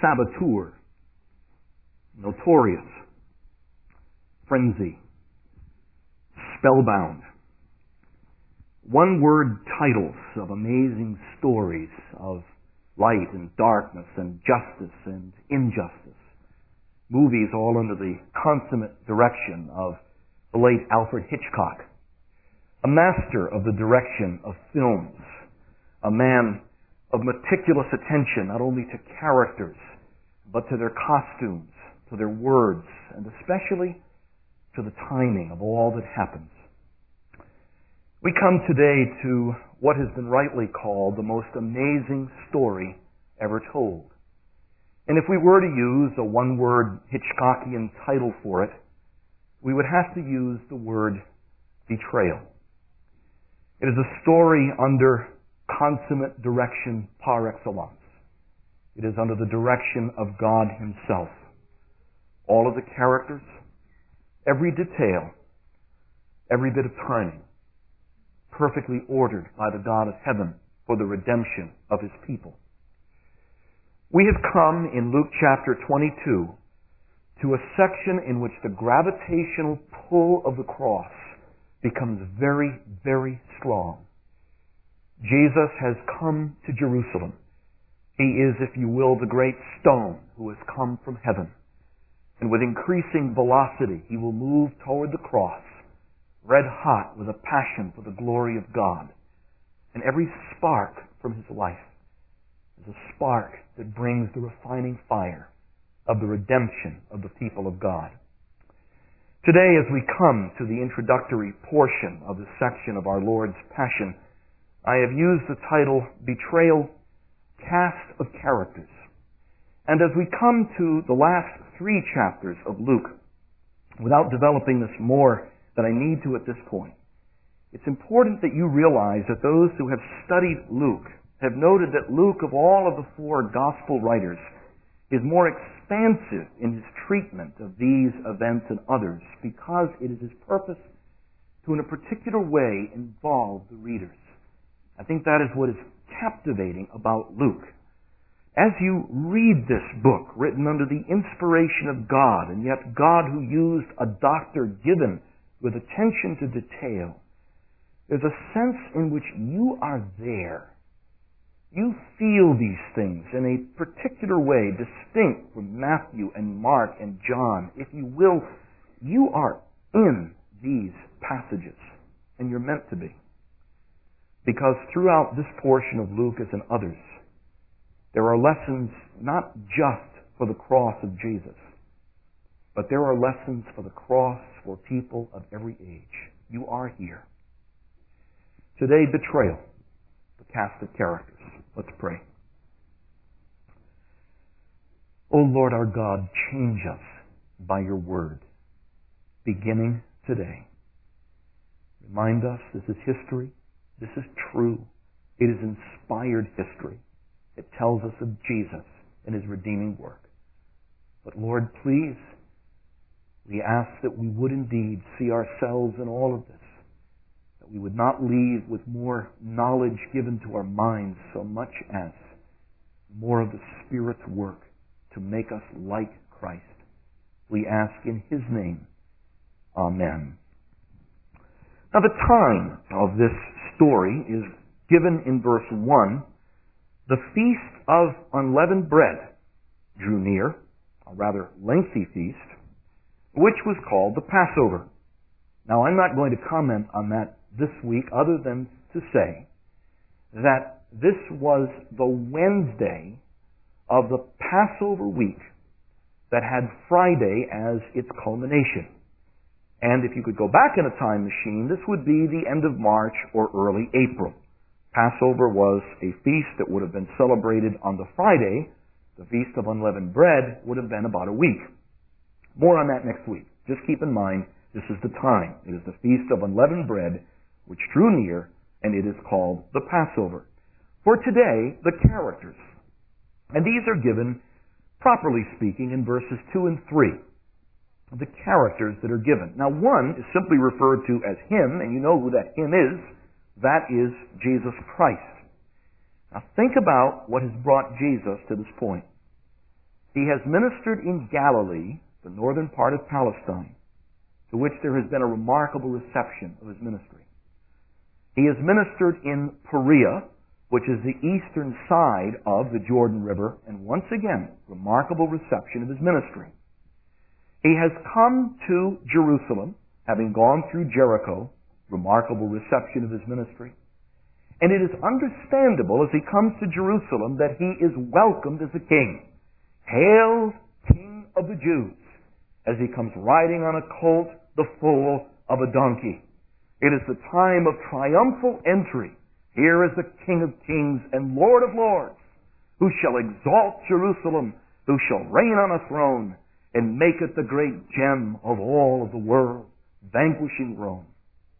saboteur, notorious, frenzy, spellbound. One-word titles of amazing stories of light and darkness and justice and injustice. Movies all under the consummate direction of the late Alfred Hitchcock. A master of the direction of films. A man of meticulous attention not only to characters, but to their costumes, to their words, and especially to the timing of all that happens. We come today to what has been rightly called the most amazing story ever told. And if we were to use a one-word Hitchcockian title for it, we would have to use the word betrayal. It is a story under consummate direction par excellence. It is under the direction of God Himself. All of the characters, every detail, every bit of timing, perfectly ordered by the God of heaven for the redemption of His people. We have come in Luke chapter 22 to a section in which the gravitational pull of the cross becomes very, very strong. Jesus has come to Jerusalem. He is, if you will, the great stone who has come from heaven. And with increasing velocity, He will move toward the cross, red hot with a passion for the glory of God. And every spark from His life is a spark that brings the refining fire of the redemption of the people of God. Today, as we come to the introductory portion of the section of our Lord's Passion, I have used the title, Betrayal, Cast of Characters. And as we come to the last 3 chapters of Luke, without developing this more than I need to at this point, it's important that you realize that those who have studied Luke have noted that Luke, of all of the 4 gospel writers, is more expansive in his treatment of these events and others because it is his purpose to, in a particular way, involve the readers. I think that is what is captivating about Luke. As you read this book, written under the inspiration of God, and yet God who used a doctor given with attention to detail, there's a sense in which you are there. You feel these things in a particular way, distinct from Matthew and Mark and John. If you will, you are in these passages, and you're meant to be. Because throughout this portion of Luke, as in others, there are lessons not just for the cross of Jesus, but there are lessons for the cross for people of every age. You are here. Today, betrayal, the cast of characters. Let's pray. O Lord our God, change us by your word, beginning today. Remind us this is history. This is true. It is inspired history. It tells us of Jesus and His redeeming work. But Lord, please, we ask that we would indeed see ourselves in all of this, that we would not leave with more knowledge given to our minds so much as more of the Spirit's work to make us like Christ. We ask in His name. Amen. Now the time of this story is given in verse 1. The Feast of Unleavened Bread drew near, a rather lengthy feast, which was called the Passover. Now I'm not going to comment on that this week other than to say that this was the Wednesday of the Passover week that had Friday as its culmination. And if you could go back in a time machine, this would be the end of March or early April. Passover was a feast that would have been celebrated on the Friday. The Feast of Unleavened Bread would have been about a week. More on that next week. Just keep in mind, this is the time. It is the Feast of Unleavened Bread, which drew near, and it is called the Passover. For today, the characters. And these are given, properly speaking, in verses 2 and 3. The characters that are given. Now, one is simply referred to as Him, and you know who that Him is. That is Jesus Christ. Now, think about what has brought Jesus to this point. He has ministered in Galilee, the northern part of Palestine, to which there has been a remarkable reception of his ministry. He has ministered in Perea, which is the eastern side of the Jordan River, and once again, remarkable reception of his ministry. He has come to Jerusalem, having gone through Jericho, remarkable reception of his ministry. And it is understandable as he comes to Jerusalem that he is welcomed as a king. Hail, King of the Jews, as he comes riding on a colt, the foal of a donkey. It is the time of triumphal entry. Here is the King of kings and Lord of lords, who shall exalt Jerusalem, who shall reign on a throne, and make it the great gem of all of the world, vanquishing Rome.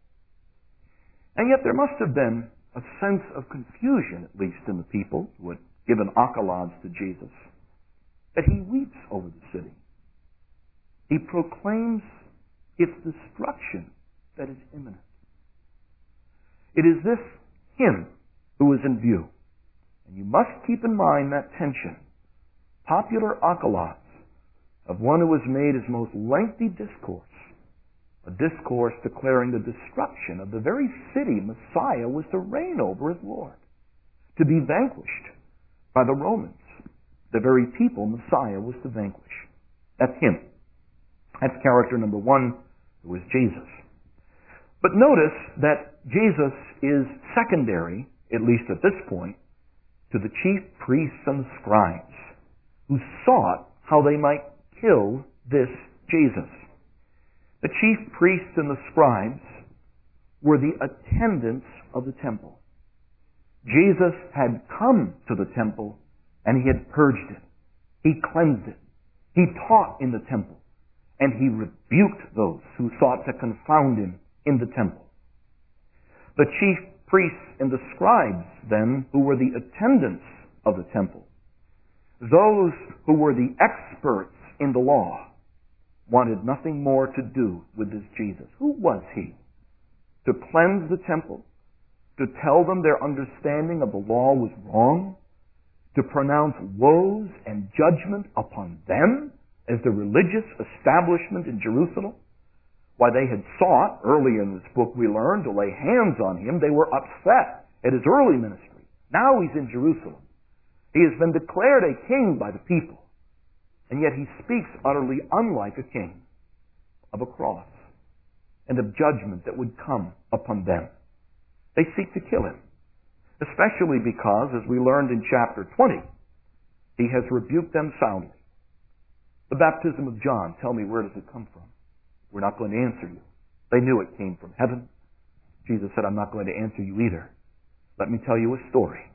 And yet there must have been a sense of confusion, at least in the people who had given accolades to Jesus, that he weeps over the city. He proclaims its destruction that is imminent. It is this him who is in view. And you must keep in mind that tension. Popular accolades of one who has made his most lengthy discourse, a discourse declaring the destruction of the very city Messiah was to reign over as Lord, to be vanquished by the Romans, the very people Messiah was to vanquish. That's him. That's character number one, who is Jesus. But notice that Jesus is secondary, at least at this point, to the chief priests and the scribes, who sought how they might kill this Jesus. The chief priests and the scribes were the attendants of the temple. Jesus had come to the temple and he had purged it. He cleansed it. He taught in the temple. And he rebuked those who sought to confound him in the temple. The chief priests and the scribes, then, who were the attendants of the temple, those who were the experts in the law, wanted nothing more to do with this Jesus. Who was he? To cleanse the temple? To tell them their understanding of the law was wrong? To pronounce woes and judgment upon them as the religious establishment in Jerusalem? Why, they had sought, early in this book we learned, to lay hands on him. They were upset at his early ministry. Now he's in Jerusalem. He has been declared a king by the people. And yet he speaks utterly unlike a king, of a cross and of judgment that would come upon them. They seek to kill him, especially because, as we learned in chapter 20, he has rebuked them soundly. The baptism of John, tell me, where does it come from? We're not going to answer you. They knew it came from heaven. Jesus said, I'm not going to answer you either. Let me tell you a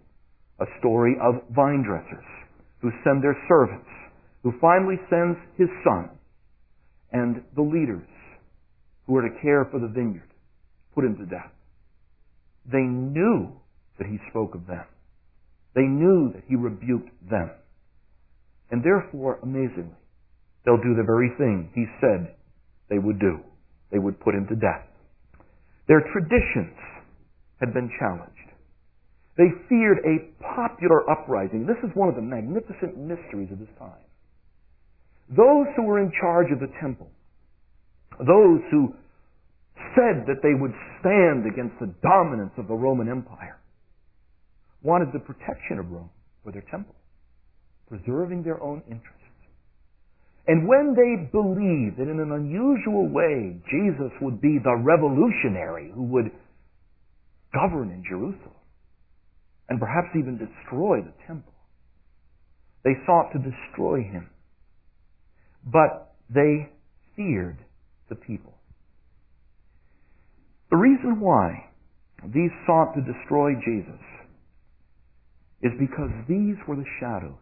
story of vine dressers who send their servants, who finally sends his son, and the leaders who are to care for the vineyard put him to death. They knew that he spoke of them. They knew that he rebuked them. And therefore, amazingly, they'll do the very thing he said they would do. They would put him to death. Their traditions had been challenged. They feared a popular uprising. This is one of the magnificent mysteries of this time. Those who were in charge of the temple, those who said that they would stand against the dominance of the Roman Empire, wanted the protection of Rome for their temple, preserving their own interests. And when they believed that in an unusual way Jesus would be the revolutionary who would govern in Jerusalem and perhaps even destroy the temple, they sought to destroy him. But they feared the people. The reason why these sought to destroy Jesus is because these were the shadows.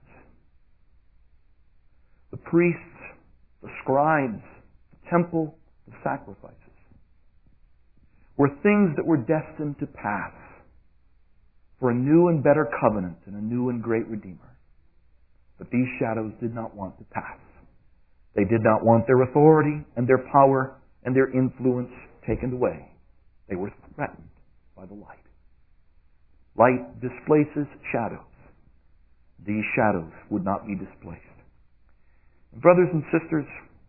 The priests, the scribes, the temple, the sacrifices were things that were destined to pass for a new and better covenant and a new and great Redeemer. But these shadows did not want to pass. They did not want their authority and their power and their influence taken away. They were threatened by the light. Light displaces shadows. These shadows would not be displaced. Brothers and sisters,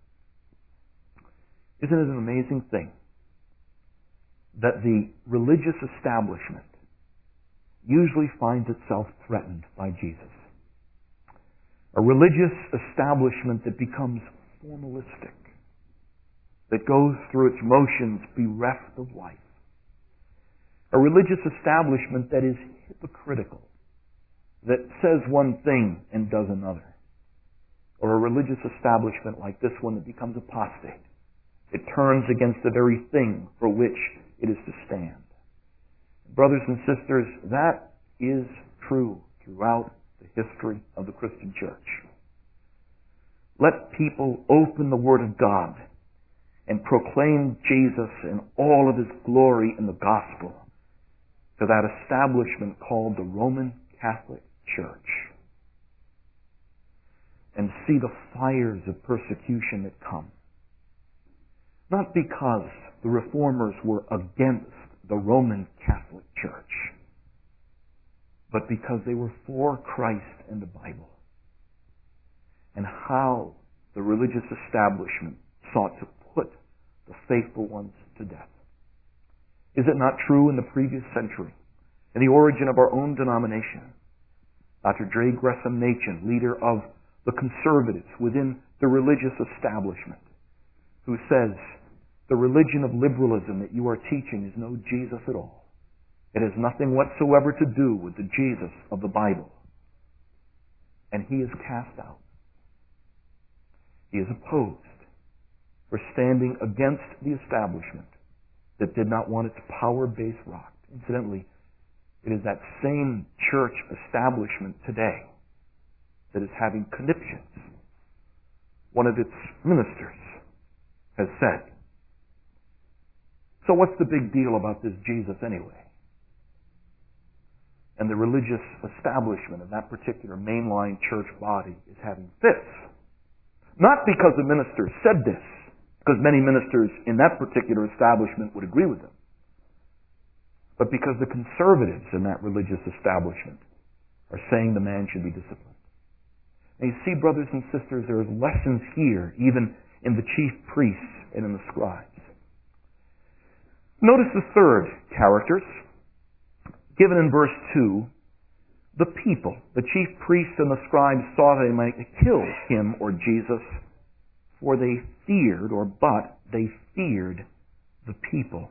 isn't it an amazing thing that the religious establishment usually finds itself threatened by Jesus? A religious establishment that becomes formalistic, that goes through its motions bereft of life. A religious establishment that is hypocritical, that says one thing and does another. Or a religious establishment like this one that becomes apostate. It turns against the very thing for which it is to stand. Brothers and sisters, that is true throughout the history of the Christian church. Let people open the Word of God and proclaim Jesus in all of His glory in the gospel to that establishment called the Roman Catholic Church, and see the fires of persecution that come. Not because the Reformers were against the Roman Catholic Church, but because they were for Christ and the Bible, and how the religious establishment sought to put the faithful ones to death. Is it not true in the previous century, in the origin of our own denomination? Dr. J. Gresham Machen, leader of the conservatives within the religious establishment, who says, the religion of liberalism that you are teaching is no Jesus at all. It has nothing whatsoever to do with the Jesus of the Bible. And he is cast out. He is opposed for standing against the establishment that did not want its power-based rocked. Incidentally, it is that same church establishment today that is having conniptions. One of its ministers has said, so what's the big deal about this Jesus anyway? And the religious establishment of that particular mainline church body is having fits. Not because the minister said this, because many ministers in that particular establishment would agree with them, but because the conservatives in that religious establishment are saying the man should be disciplined. And you see, brothers and sisters, there is lessons here, even in the chief priests and in the scribes. Notice the third characters, given in verse 2, the people, the chief priests and the scribes thought they might kill him or Jesus, for they feared the people.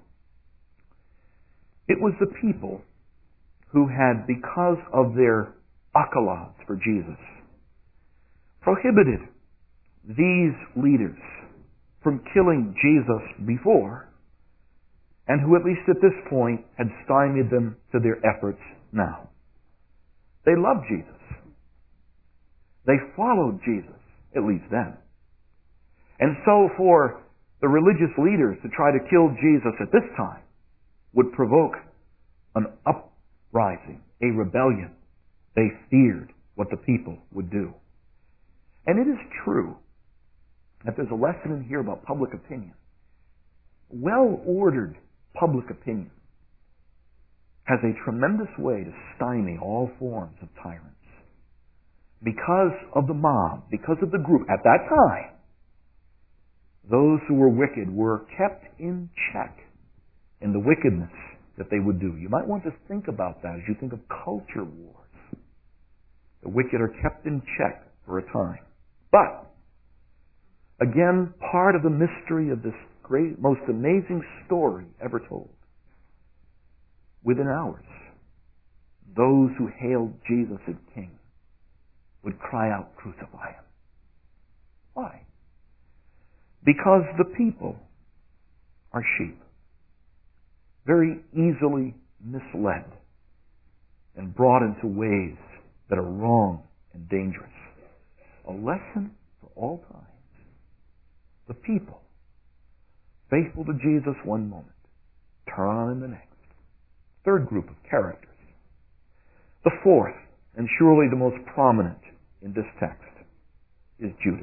It was the people who had, because of their accolades for Jesus, prohibited these leaders from killing Jesus before, and who at least at this point had stymied them to their efforts now. They loved Jesus. They followed Jesus, at least then. And so for the religious leaders to try to kill Jesus at this time would provoke an uprising, a rebellion. They feared what the people would do. And it is true that there's a lesson in here about public opinion. Well-ordered public opinion has a tremendous way to stymie all forms of tyrants. Because of the mob, because of the group, at that time, those who were wicked were kept in check in the wickedness that they would do. You might want to think about that as you think of culture wars. The wicked are kept in check for a time. But, again, part of the mystery of this great, most amazing story ever told. Within hours, those who hailed Jesus as King would cry out, crucify him. Why? Because the people are sheep, very easily misled and brought into ways that are wrong and dangerous. A lesson for all times. The people, faithful to Jesus one moment, turn on him the next. Third group of characters. The fourth, and surely the most prominent in this text, is Judas.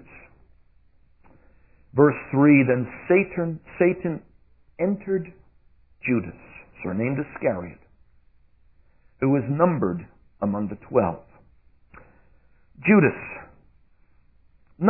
Verse 3, then Satan entered Judas, surnamed Iscariot, who was numbered among the 12. Judas, not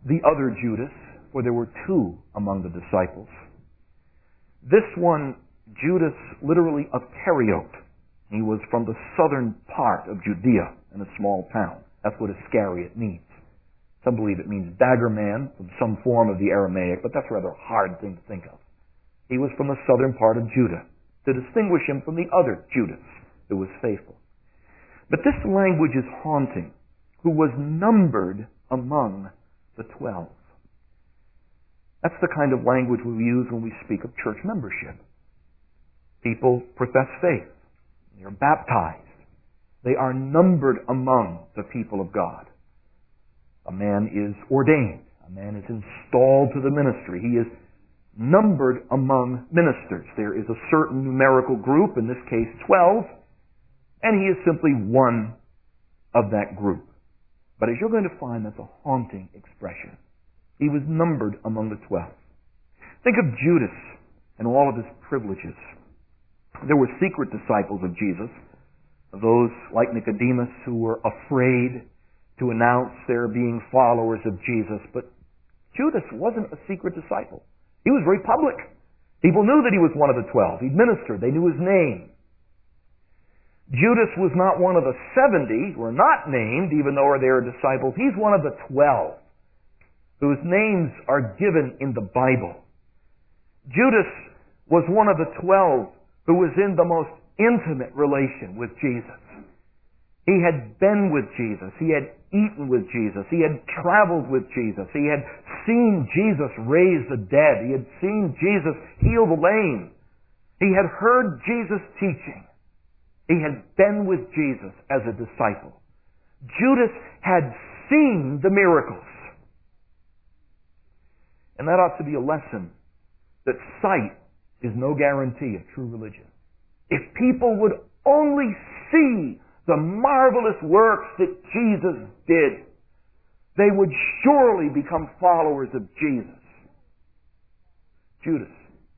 the other Judas, for there were two among the disciples. This one, Judas, literally Iscariot. He was from the southern part of Judea in a small town. That's what Iscariot means. Some believe it means dagger man from some form of the Aramaic, but that's a rather hard thing to think of. He was from the southern part of Judah, to distinguish him from the other Judas who was faithful. But this language is haunting, who was numbered among the 12. That's the kind of language we use when we speak of church membership. People profess faith. They are baptized. They are numbered among the people of God. A man is ordained. A man is installed to the ministry. He is numbered among ministers. There is a certain numerical group, in this case 12, and he is simply one of that group. But as you're going to find, that's a haunting expression. He was numbered among the 12. Think of Judas and all of his privileges. There were secret disciples of Jesus, those like Nicodemus who were afraid to announce their being followers of Jesus. But Judas wasn't a secret disciple. He was very public. People knew that he was one of the 12. He'd ministered. They knew his name. Judas was not one of the 70 who are not named, even though they are disciples. He's one of the 12 whose names are given in the Bible. Judas was one of the 12 who was in the most intimate relation with Jesus. He had been with Jesus. He had eaten with Jesus. He had traveled with Jesus. He had seen Jesus raise the dead. He had seen Jesus heal the lame. He had heard Jesus teaching. He had been with Jesus as a disciple. Judas had seen the miracles. And that ought to be a lesson that sight is no guarantee of true religion. If people would only see the marvelous works that Jesus did, they would surely become followers of Jesus. Judas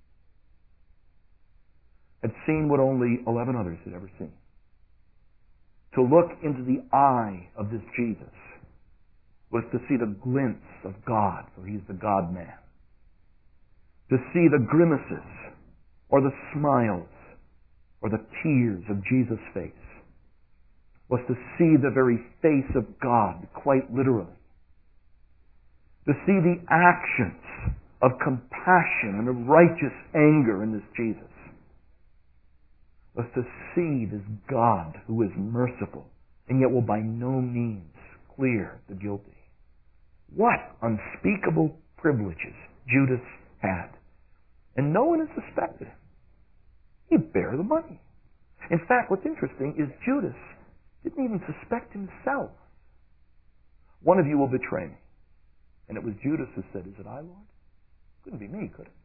had seen what only 11 others had ever seen. To look into the eye of this Jesus was to see the glimpse of God, for he's the God-man. To see the grimaces, or the smiles, or the tears of Jesus' face, was to see the very face of God, quite literally. To see the actions of compassion and of righteous anger in this Jesus, was to see this God who is merciful, and yet will by no means clear the guilty. What unspeakable privileges Judas had. And no one has suspected him. He'd bear the money. In fact, what's interesting is Judas didn't even suspect himself. One of you will betray me. And it was Judas who said, "Is it I, Lord?" Couldn't be me, could it?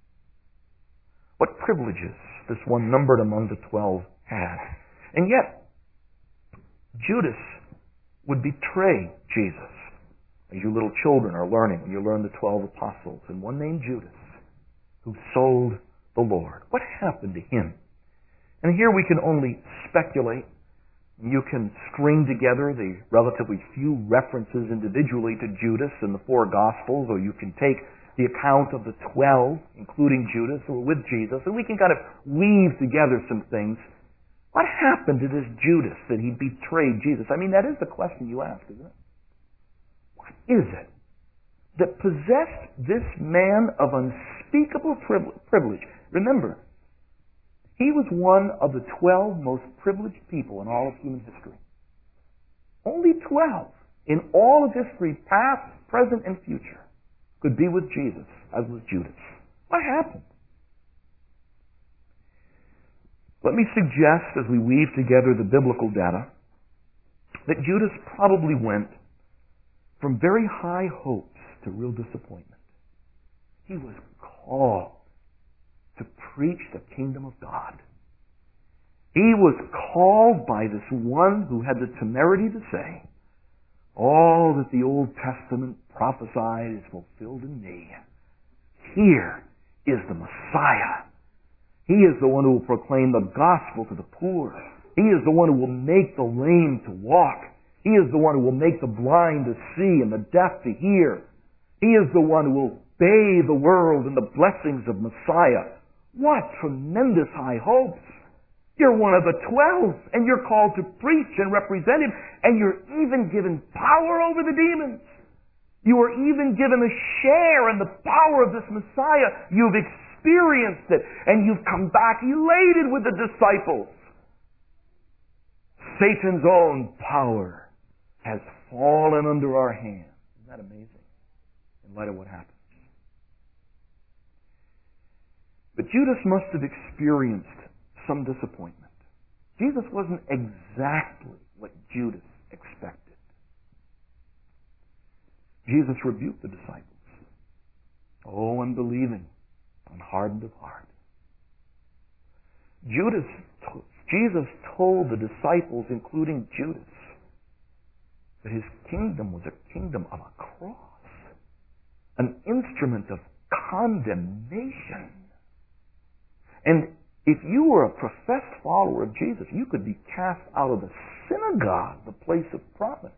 What privileges this one numbered among the 12 had. And yet, Judas would betray Jesus. As you little children are learning when you learn the 12 apostles. And one named Judas, who sold the Lord. What happened to him? And here we can only speculate. You can string together the relatively few references individually to Judas in the 4 Gospels, or you can take the account of the 12, including Judas, who were with Jesus, and we can kind of weave together some things. What happened to this Judas that he betrayed Jesus? I mean, that is the question you ask, isn't it? What is it that possessed this man of unspeakable privilege? Remember, he was one of the 12 most privileged people in all of human history. Only 12 in all of history, past, present, and future, could be with Jesus, as was Judas. What happened? Let me suggest, as we weave together the biblical data, that Judas probably went from very high hopes to real disappointment. He was called to preach the kingdom of God. He was called by this one who had the temerity to say, "All that the Old Testament prophesied is fulfilled in me. Here is the Messiah. He is the one who will proclaim the gospel to the poor. He is the one who will make the lame to walk. He is the one who will make the blind to see and the deaf to hear." He is the one who will bathe the world in the blessings of Messiah. What tremendous high hopes! You're one of the 12, and you're called to preach and represent Him, and you're even given power over the demons. You are even given a share in the power of this Messiah. You've experienced it, and you've come back elated with the disciples. Satan's own power has fallen under our hands. Isn't that amazing? In light of what happened. But Judas must have experienced some disappointment. Jesus wasn't exactly what Judas expected. Jesus rebuked the disciples. Oh, unbelieving, unhardened of heart. Jesus told the disciples, including Judas, that his kingdom was a kingdom of a cross, an instrument of condemnation. And if you were a professed follower of Jesus, you could be cast out of the synagogue, the place of prominence.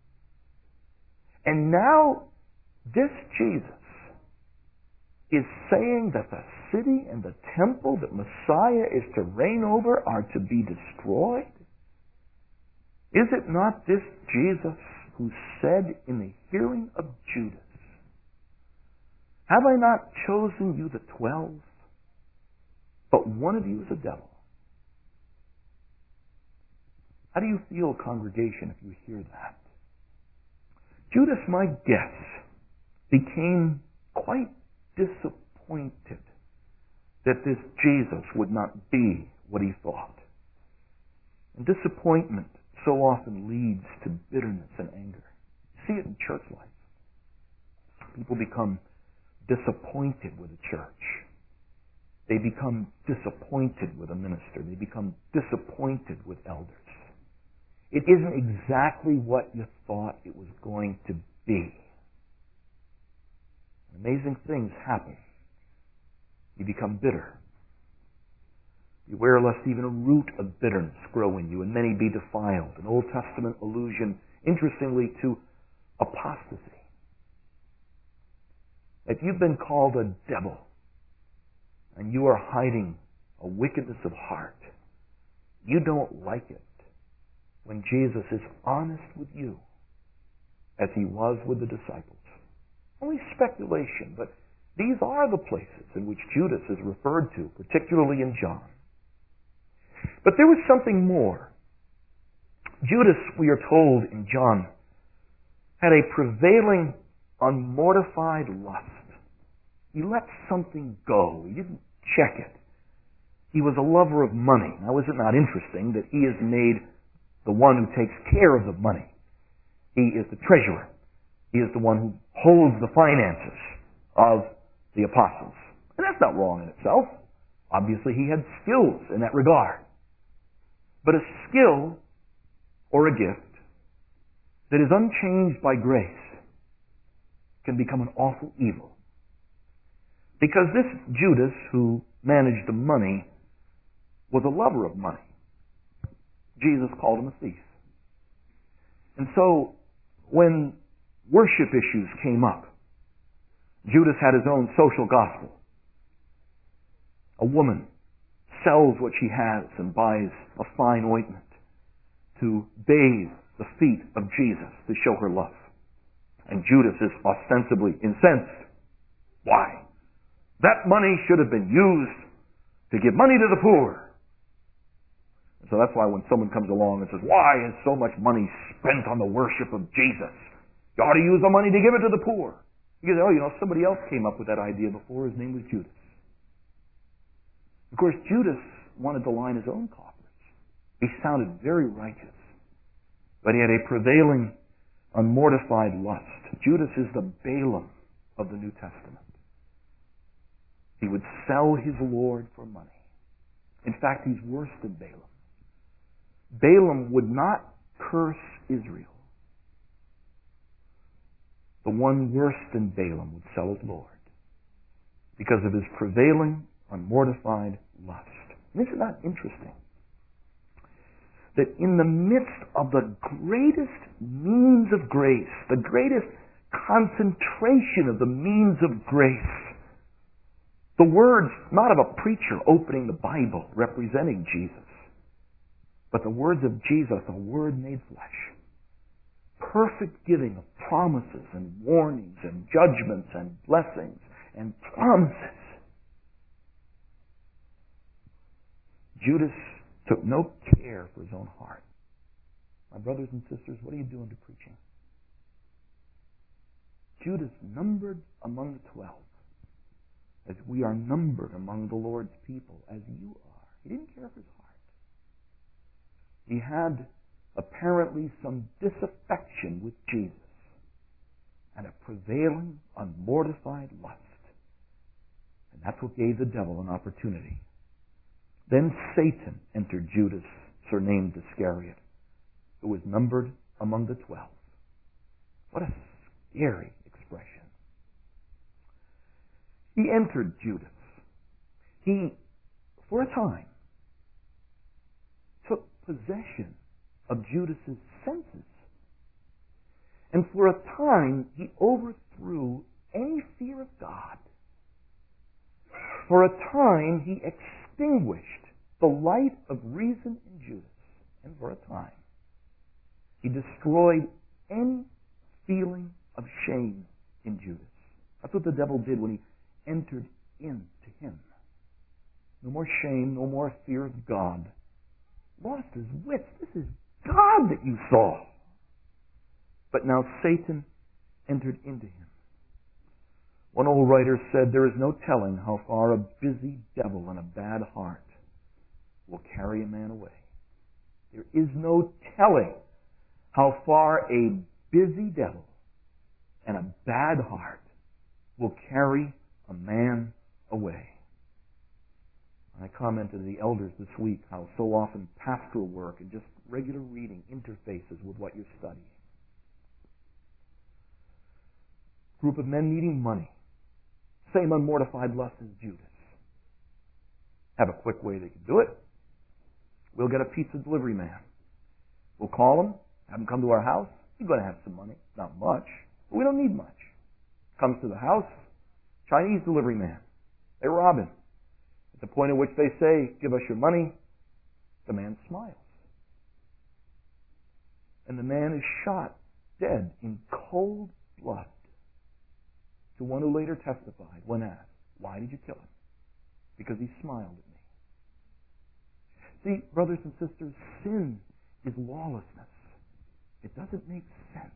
And now, this Jesus is saying that the city and the temple that Messiah is to reign over are to be destroyed? Is it not this Jesus who said in the hearing of Judas, "Have I not chosen you the 12? But one of you is a devil"? How do you feel, congregation, if you hear that? Judas, my guess, became quite disappointed that this Jesus would not be what he thought. And disappointment so often leads to bitterness and anger. You see it in church life. People become disappointed with a church. They become disappointed with a minister. They become disappointed with elders. It isn't exactly what you thought it was going to be. Amazing things happen. You become bitter. Beware lest even a root of bitterness grow in you, and many be defiled. An Old Testament allusion, interestingly, to apostasy. If you've been called a devil, and you are hiding a wickedness of heart, you don't like it when Jesus is honest with you, as he was with the disciples. Only speculation, but these are the places in which Judas is referred to, particularly in John. But there was something more. Judas, we are told in John, had a prevailing, unmortified lust. He let something go. He didn't check it. He was a lover of money. Now, is it not interesting that he is made the one who takes care of the money? He is the treasurer. He is the one who holds the finances of the apostles. And that's not wrong in itself. Obviously, he had skills in that regard. But a skill or a gift that is unchanged by grace can become an awful evil. Because this Judas, who managed the money, was a lover of money. Jesus called him a thief. And so, when worship issues came up, Judas had his own social gospel. A woman sells what she has and buys a fine ointment to bathe the feet of Jesus to show her love. And Judas is ostensibly incensed. Why? That money should have been used to give money to the poor. And so that's why when someone comes along and says, "Why is so much money spent on the worship of Jesus? You ought to use the money to give it to the poor." You say, "Oh, somebody else came up with that idea before. His name was Judas." Of course, Judas wanted to line his own coffers. He sounded very righteous. But he had a prevailing, unmortified lust. Judas is the Balaam of the New Testament. He would sell his Lord for money. In fact, he's worse than Balaam. Balaam would not curse Israel. The one worse than Balaam would sell his Lord because of his prevailing, unmortified lust. And isn't that interesting? That in the midst of the greatest means of grace, the greatest concentration of the means of grace. The words not of a preacher opening the Bible representing Jesus, but the words of Jesus, a word made flesh. Perfect giving of promises and warnings and judgments and blessings and promises. Judas took no care for his own heart. My brothers and sisters, what are you doing to preaching? Judas numbered among the 12, as we are numbered among the Lord's people, as you are. He didn't care for his heart. He had apparently some disaffection with Jesus and a prevailing, unmortified lust. And that's what gave the devil an opportunity. Then Satan entered Judas, surnamed Iscariot, who was numbered among the 12. What a scary expression. He entered Judas. He, for a time, took possession of Judas's senses. And for a time, he overthrew any fear of God. For a time, he extinguished the light of reason in Judas. And for a time, he destroyed any feeling of shame in Judas. That's what the devil did when he entered into him. No more shame, no more fear of God. Lost his wits. This is God that you saw. But now Satan entered into him. One old writer said, there is no telling how far a busy devil and a bad heart will carry a man away. There is no telling how far a busy devil and a bad heart will carry a man away. I commented to the elders this week how so often pastoral work and just regular reading interfaces with what you're studying. Group of men needing money. Same unmortified lust as Judas. Have a quick way they can do it. We'll get a pizza delivery man. We'll call him, have him come to our house. He's going to have some money. Not much, but we don't need much. Comes to the house, Chinese delivery man. They rob him. At the point at which they say, give us your money, the man smiles. And the man is shot dead in cold blood. To one who later testified, when asked, why did you kill him? Because he smiled at me. See, brothers and sisters, sin is lawlessness. It doesn't make sense.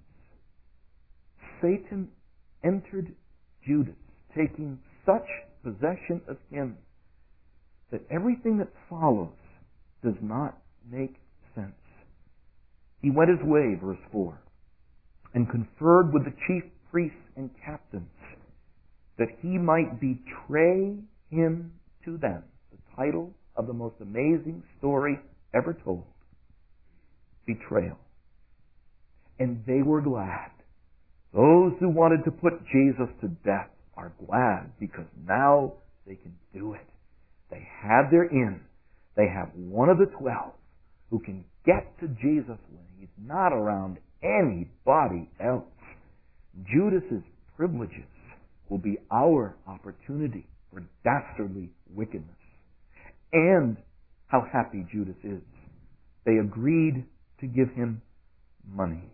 Satan entered Judas, taking such possession of him that everything that follows does not make sense. He went his way, verse 4, and conferred with the chief priests and captains that he might betray him to them. The title of the most amazing story ever told. Betrayal. And they were glad. Those who wanted to put Jesus to death are glad because now they can do it. They have their in. They have one of the 12 who can get to Jesus when he's not around anybody else. Judas's privileges will be our opportunity for dastardly wickedness. And how happy Judas is. They agreed to give him money.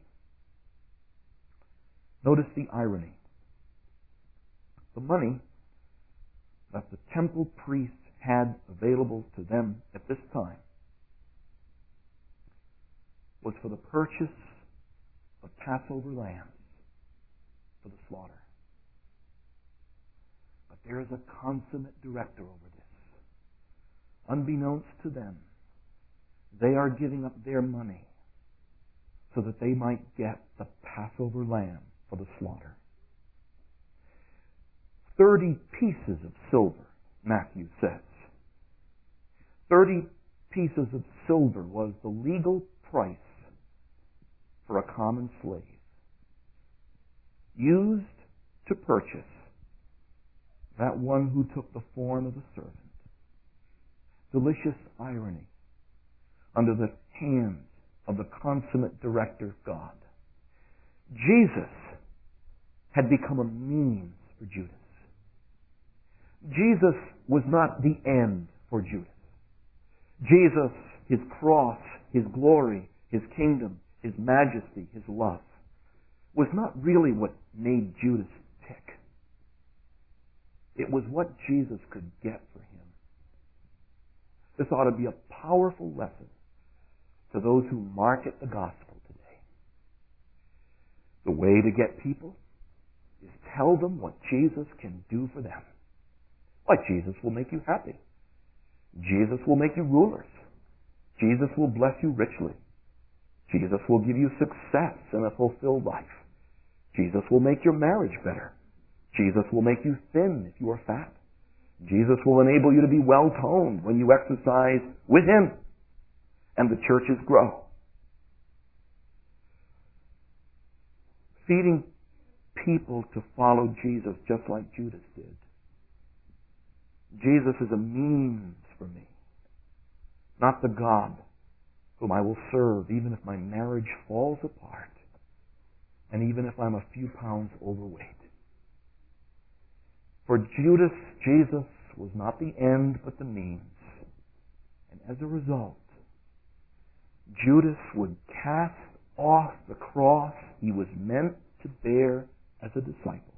Notice the irony. The money that the temple priests had available to them at this time was for the purchase of Passover lambs for the slaughter. But there is a consummate director over this. Unbeknownst to them, they are giving up their money so that they might get the Passover lamb for the slaughter. 30 pieces of silver, Matthew says. 30 pieces of silver was the legal price for a common slave, used to purchase that one who took the form of a servant. Delicious irony under the hands of the consummate director God. Jesus had become a means for Judas. Jesus was not the end for Judas. Jesus, his cross, his glory, his kingdom, his majesty, his love, was not really what made Judas tick. It was what Jesus could get for him. This ought to be a powerful lesson to those who market the gospel today. The way to get people is tell them what Jesus can do for them. Why, Jesus will make you happy. Jesus will make you rulers. Jesus will bless you richly. Jesus will give you success and a fulfilled life. Jesus will make your marriage better. Jesus will make you thin if you are fat. Jesus will enable you to be well-toned when you exercise with Him and the churches grow. Feeding people to follow Jesus just like Judas did. Jesus is a means for me, not the God whom I will serve even if my marriage falls apart and even if I'm a few pounds overweight. For Judas, Jesus was not the end but the means. And as a result, Judas would cast off the cross he was meant to bear as a disciple,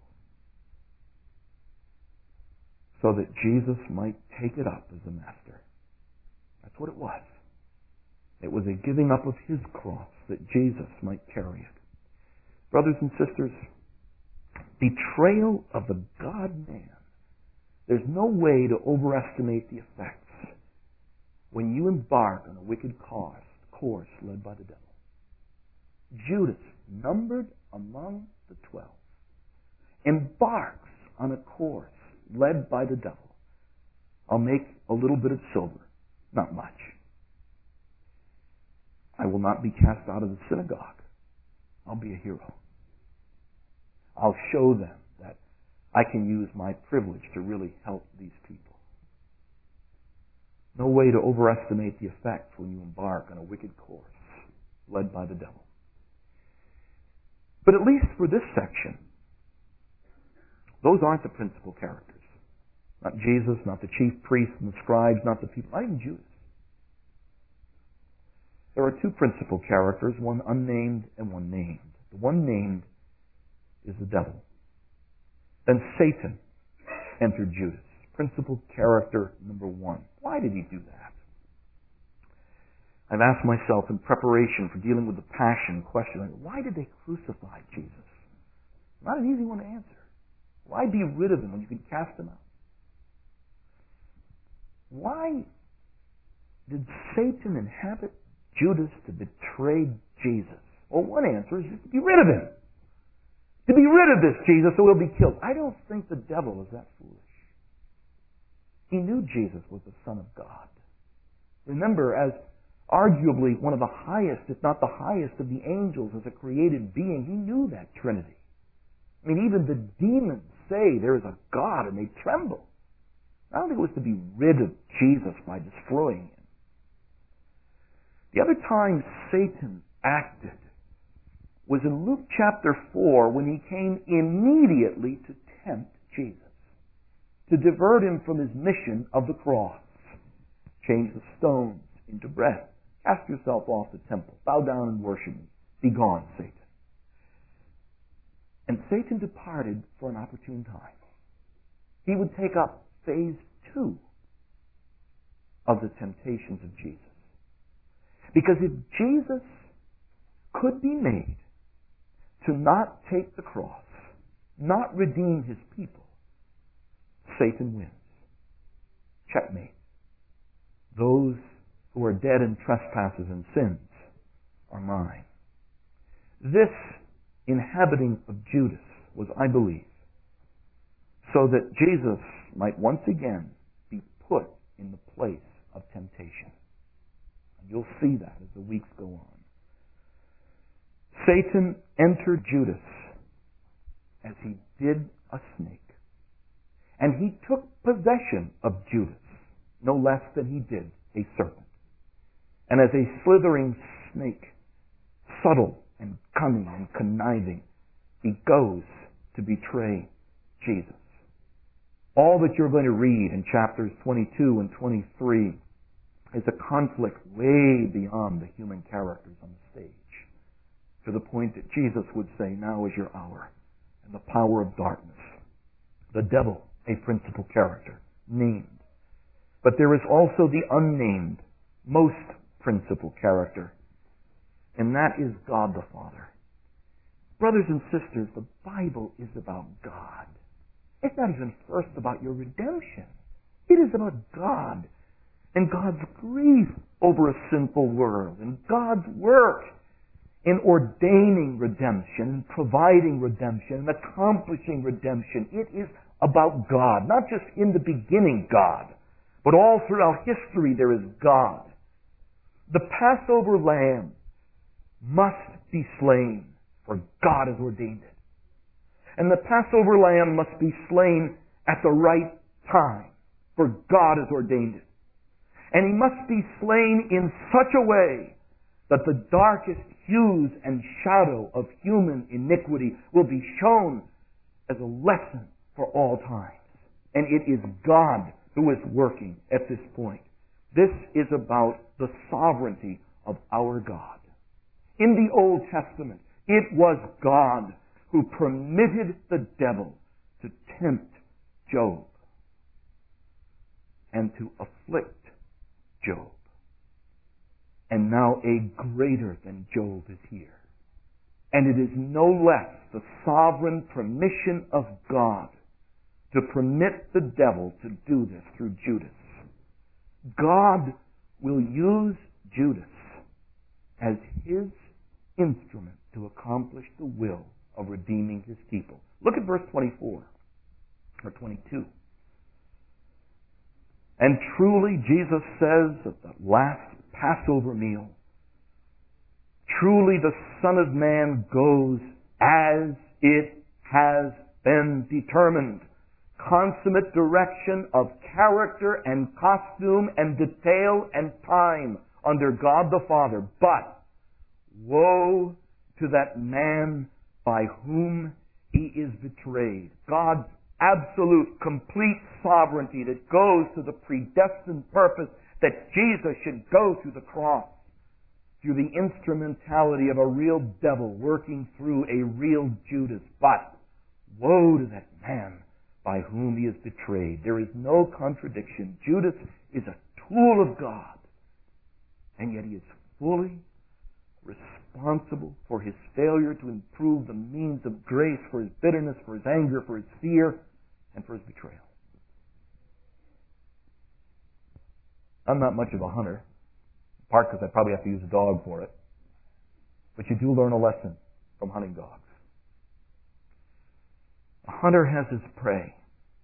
so that Jesus might take it up as the master. That's what it was. It was a giving up of his cross that Jesus might carry it. Brothers and sisters, betrayal of the God-man. There's no way to overestimate the effects when you embark on a wicked course led by the devil. Judas, numbered among the 12, embarks on a course led by the devil. I'll make a little bit of silver, not much. I will not be cast out of the synagogue. I'll be a hero. I'll show them that I can use my privilege to really help these people. No way to overestimate the effect when you embark on a wicked course led by the devil. But at least for this section, those aren't the principal characters. Not Jesus, not the chief priests and the scribes, not the people, not even Judas. There are two principal characters, one unnamed and one named. The one named is the devil. Then Satan entered Judas. Principal character number one. Why did he do that? I've asked myself in preparation for dealing with the passion question, why did they crucify Jesus? Not an easy one to answer. Why be rid of him when you could cast him out? Why did Satan inhabit Judas to betray Jesus? Well, one answer is just to be rid of him. To be rid of this Jesus so he'll be killed. I don't think the devil is that foolish. He knew Jesus was the Son of God. Remember, as arguably one of the highest, if not the highest of the angels as a created being, he knew that Trinity. I mean, even the demons say there is a God and they tremble. I don't think it was to be rid of Jesus by destroying him. The other time Satan acted was in Luke chapter 4 when he came immediately to tempt Jesus, to divert him from his mission of the cross. Change the stones into bread. Cast yourself off the temple. Bow down and worship me. Be gone, Satan. And Satan departed for an opportune time. He would take up phase 2 of the temptations of Jesus. Because if Jesus could be made to not take the cross, not redeem his people, Satan wins. Checkmate. Those who are dead in trespasses and sins are mine. This inhabiting of Judas was, I believe, so that Jesus might once again be put in the place of temptation. And you'll see that as the weeks go on. Satan entered Judas as he did a snake. And he took possession of Judas, no less than he did a serpent. And as a slithering snake, subtle and cunning and conniving, he goes to betray Jesus. All that you're going to read in chapters 22 and 23 is a conflict way beyond the human characters on the stage, to the point that Jesus would say, now is your hour, and the power of darkness. The devil, a principal character, named. But there is also the unnamed, most principal character, and that is God the Father. Brothers and sisters, the Bible is about God. It's not even first about your redemption. It is about God and God's grief over a sinful world and God's work in ordaining redemption and providing redemption and accomplishing redemption. It is about God, not just in the beginning God, but all throughout history there is God. The Passover lamb must be slain, for God has ordained it. And the Passover lamb must be slain at the right time, for God has ordained it. And he must be slain in such a way that the darkest hues and shadow of human iniquity will be shown as a lesson for all times. And it is God who is working at this point. This is about the sovereignty of our God. In the Old Testament, it was God who permitted the devil to tempt Job and to afflict Job. And now a greater than Job is here. And it is no less the sovereign permission of God to permit the devil to do this through Judas. God will use Judas as his instrument to accomplish the will of redeeming his people. Look at verse 24 or 22. And truly, Jesus says at the last Passover meal, truly the Son of Man goes as it has been determined. Consummate direction of character and costume and detail and time under God the Father. But woe to that man by whom he is betrayed. God's absolute, complete sovereignty that goes to the predestined purpose that Jesus should go to the cross through the instrumentality of a real devil working through a real Judas. But woe to that man by whom he is betrayed. There is no contradiction. Judas is a tool of God, and yet he is fully responsible for his failure to improve the means of grace, for his bitterness, for his anger, for his fear, and for his betrayal. I'm not much of a hunter, in part because I probably have to use a dog for it, but you do learn a lesson from hunting dogs. A hunter has his prey,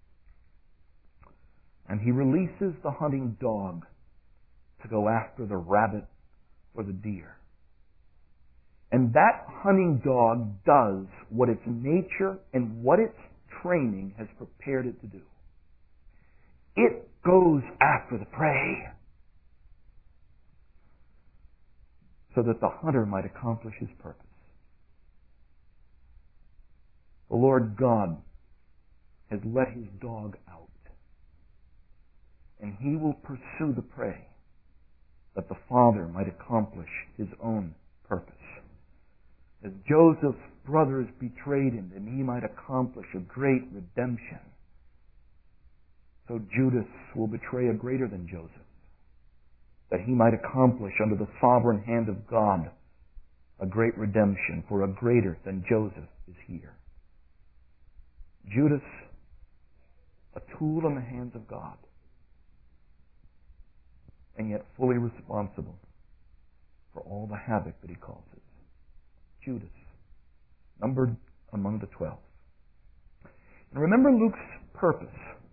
and he releases the hunting dog to go after the rabbit or the deer. And that hunting dog does what its nature and what its training has prepared it to do. It goes after the prey so that the hunter might accomplish his purpose. The Lord God has let his dog out, and he will pursue the prey that the Father might accomplish his own purpose. As Joseph's brothers betrayed him, that he might accomplish a great redemption, so Judas will betray a greater than Joseph, that he might accomplish under the sovereign hand of God a great redemption, for a greater than Joseph is here. Judas, a tool in the hands of God, and yet fully responsible for all the havoc that he causes. Judas, numbered among the 12. And remember Luke's purpose.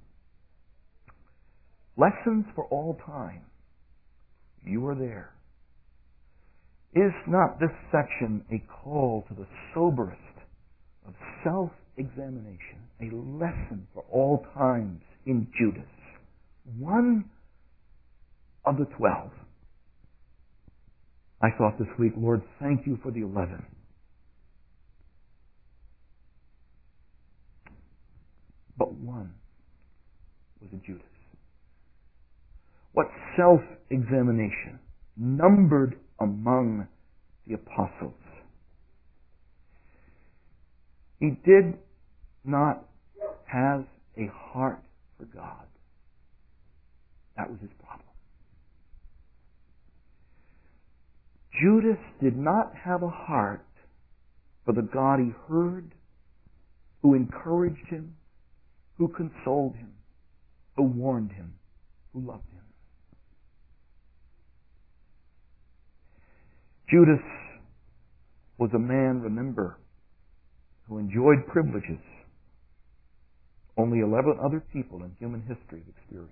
Lessons for all time. You are there. Is not this section a call to the soberest of self-examination, a lesson for all times in Judas, one of the 12? I thought this week, Lord, thank you for the 11. but one was a Judas. What self-examination, numbered among the apostles. He did not have a heart for God. That was his problem. Judas did not have a heart for the God he heard, who encouraged him, who consoled him, who warned him, who loved him. Judas was a man, remember, who enjoyed privileges only 11 other people in human history have experienced.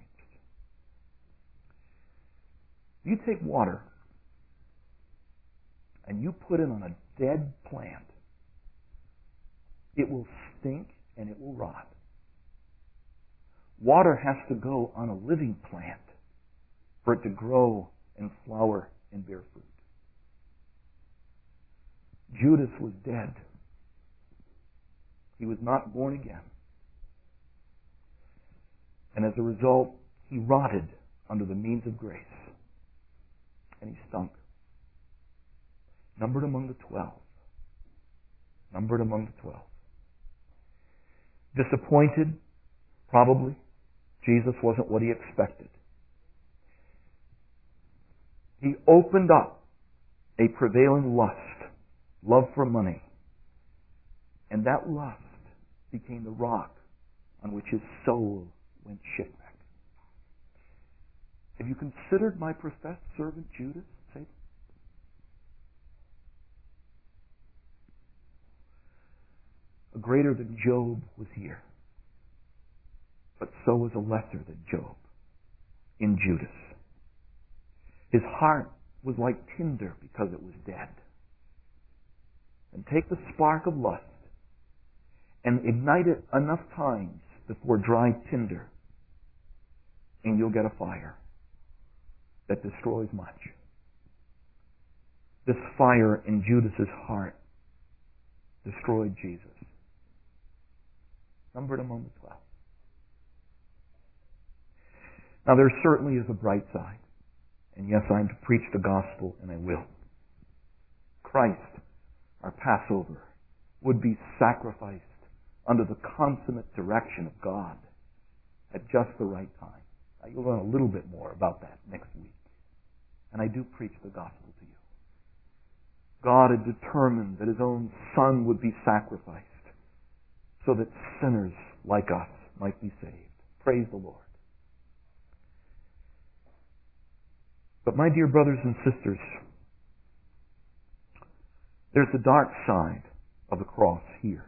You take water and you put it on a dead plant, it will stink and it will rot. Water has to go on a living plant for it to grow and flower and bear fruit. Judas was dead. He was not born again. And as a result, he rotted under the means of grace. And he stunk. Numbered among the 12. Numbered among the 12. Disappointed, probably. Jesus wasn't what he expected. He opened up a prevailing lust, love for money. And that lust became the rock on which his soul went shipwreck. Have you considered my professed servant Judas, Satan? A greater than Job was here. But so was a lesser than Job in Judas. His heart was like tinder because it was dead. And take the spark of lust and ignite it enough times before dry tinder, and you'll get a fire that destroys much. This fire in Judas's heart destroyed Jesus. Numbered among the 12. Now there certainly is a bright side. And yes, I'm to preach the gospel, and I will. Christ, our Passover, would be sacrificed under the consummate direction of God at just the right time. Now, you'll learn a little bit more about that next week. And I do preach the gospel to you. God had determined that his own Son would be sacrificed so that sinners like us might be saved. Praise the Lord. But my dear brothers and sisters, there's the dark side of the cross here.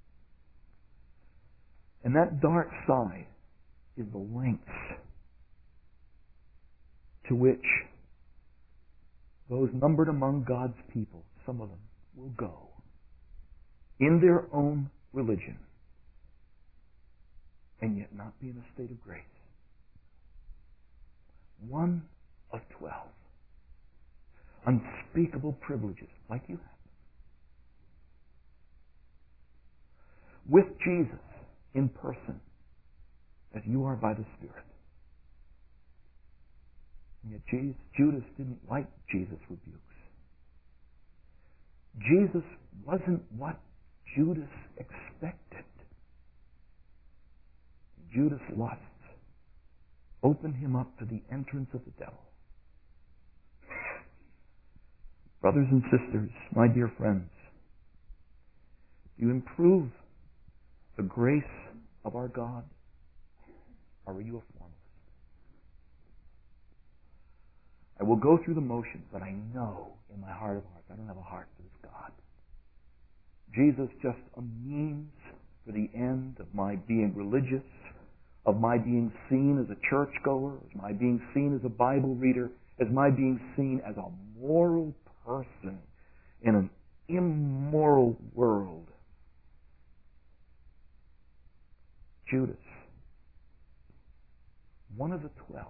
And that dark side is the lengths to which those numbered among God's people, some of them, will go in their own religion and yet not be in a state of grace. 1 of 12. Unspeakable privileges like you have. With Jesus in person as you are by the Spirit. And yet Judas didn't like Jesus' rebukes. Jesus wasn't what Judas expected. Judas' lusts opened him up to the entrance of the devil. Brothers and sisters, my dear friends, do you improve the grace of our God, or are you a formalist? I will go through the motions, but I know in my heart of hearts I don't have a heart for this God. Jesus just a means for the end of my being religious, of my being seen as a churchgoer, as my being seen as a Bible reader, as my being seen as a moral person in an immoral world. Judas, one of the 12,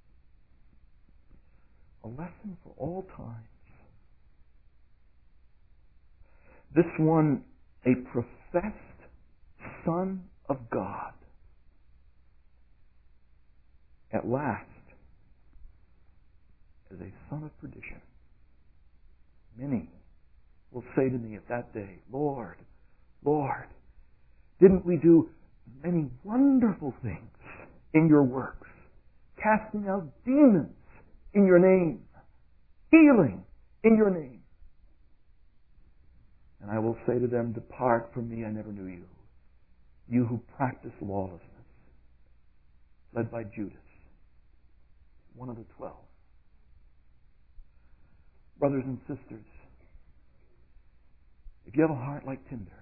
a lesson for all times. This one, a professed Son of God, at last as a son of perdition. Many will say to me at that day, Lord, Lord, didn't we do many wonderful things in your works, casting out demons in your name, healing in your name? And I will say to them, depart from me, I never knew you. You who practice lawlessness, led by Judas, one of the 12. Brothers and sisters, if you have a heart like tinder,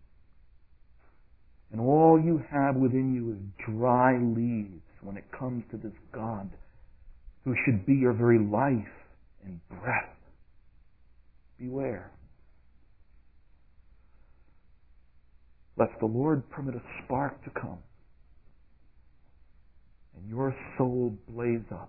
and all you have within you is dry leaves when it comes to this God who should be your very life and breath, beware. Lest the Lord permit a spark to come and your soul blaze up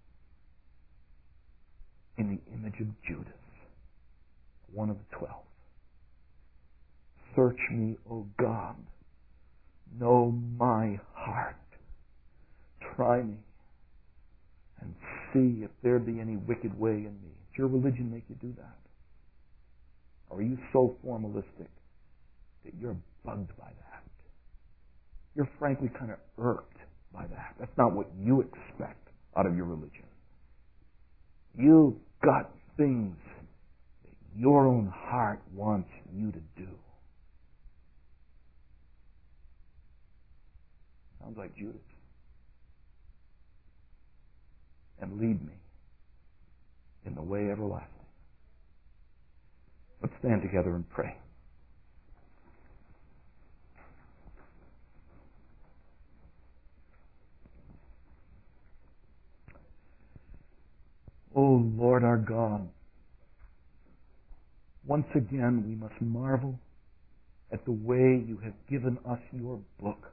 in the image of Judas, one of the 12. Search me, O God. Know my heart. Try me and see if there be any wicked way in me. Does your religion make you do that? Or are you so formalistic that you're bugged by that? You're frankly kind of irked by that. That's not what you expect out of your religion. You've got things that your own heart wants you to do. Sounds like Judas. And lead me in the way everlasting. Let's stand together and pray. O Lord our God, once again we must marvel at the way you have given us your book,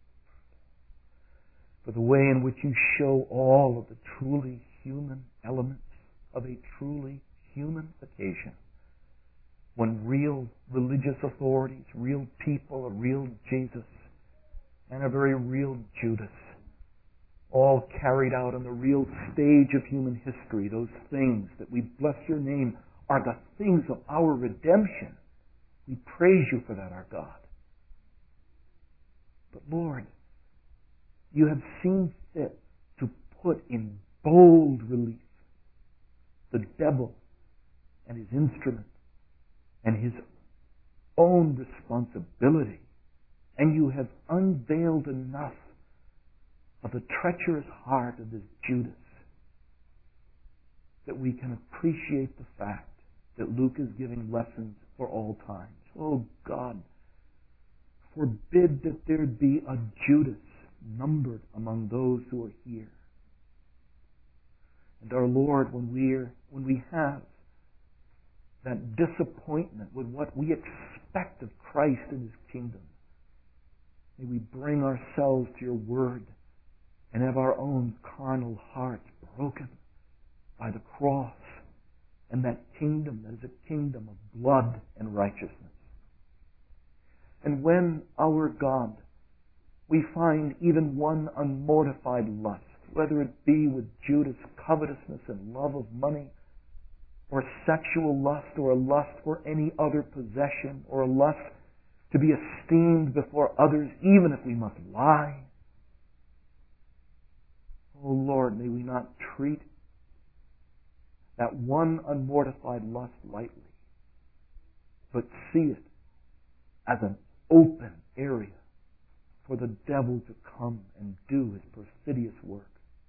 for the way in which you show all of the truly human elements of a truly human occasion, when real religious authorities, real people, a real Jesus, and a very real Judas, all carried out on the real stage of human history, those things that we bless your name are the things of our redemption. We praise you for that, our God. But Lord, you have seen fit to put in bold relief the devil and his instrument and his own responsibility. And you have unveiled enough of the treacherous heart of this Judas that we can appreciate the fact that Luke is giving lessons for all times. Oh God, forbid that there be a Judas numbered among those who are here. And our Lord, when we have that disappointment with what we expect of Christ and His kingdom, may we bring ourselves to your word and have our own carnal hearts broken by the cross and that kingdom that is a kingdom of blood and righteousness. And when, our God, we find even one unmortified lust, whether it be with Judas' covetousness and love of money, or sexual lust, or a lust for any other possession, or a lust to be esteemed before others, even if we must lie. Oh Lord, may we not treat that one unmortified lust lightly, but see it as an open area for the devil to come and do his perfidious work.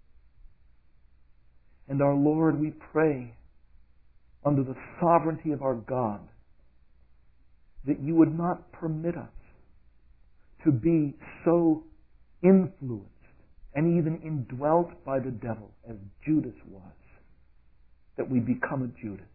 And our Lord, we pray, under the sovereignty of our God, that you would not permit us to be so influenced and even indwelt by the devil as Judas was, that we become a Judas.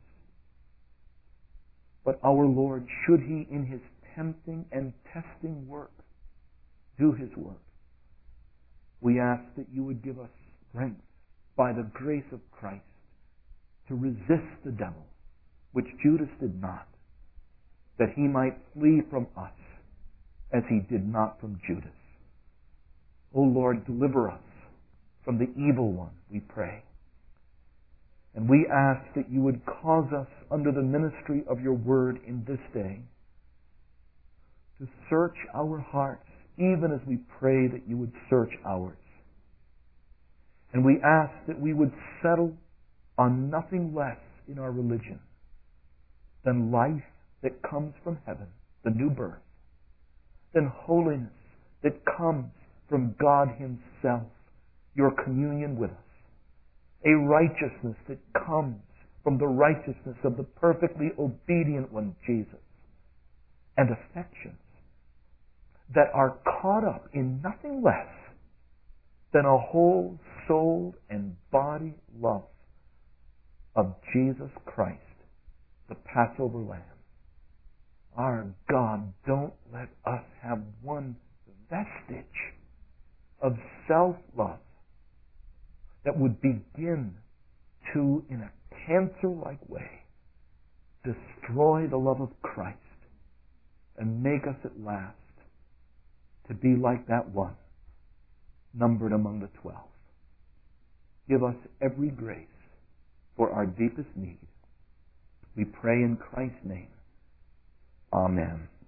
But our Lord, should he in his tempting and testing work do his work, we ask that you would give us strength by the grace of Christ to resist the devil, which Judas did not, that he might flee from us as he did not from Judas. O Lord, deliver us from the evil one, we pray. And we ask that you would cause us, under the ministry of your word in this day, to search our hearts, even as we pray that you would search ours. And we ask that we would settle on nothing less in our religion than life that comes from heaven, the new birth, than holiness that comes from God himself, your communion with us, a righteousness that comes from the righteousness of the perfectly obedient one, Jesus, and affections that are caught up in nothing less than a whole soul and body love of Jesus Christ, the Passover Lamb. Our God, don't let us have one vestige of self-love that would begin to, in a cancer-like way, destroy the love of Christ and make us at last to be like that one numbered among the 12. Give us every grace for our deepest need. We pray in Christ's name. Amen.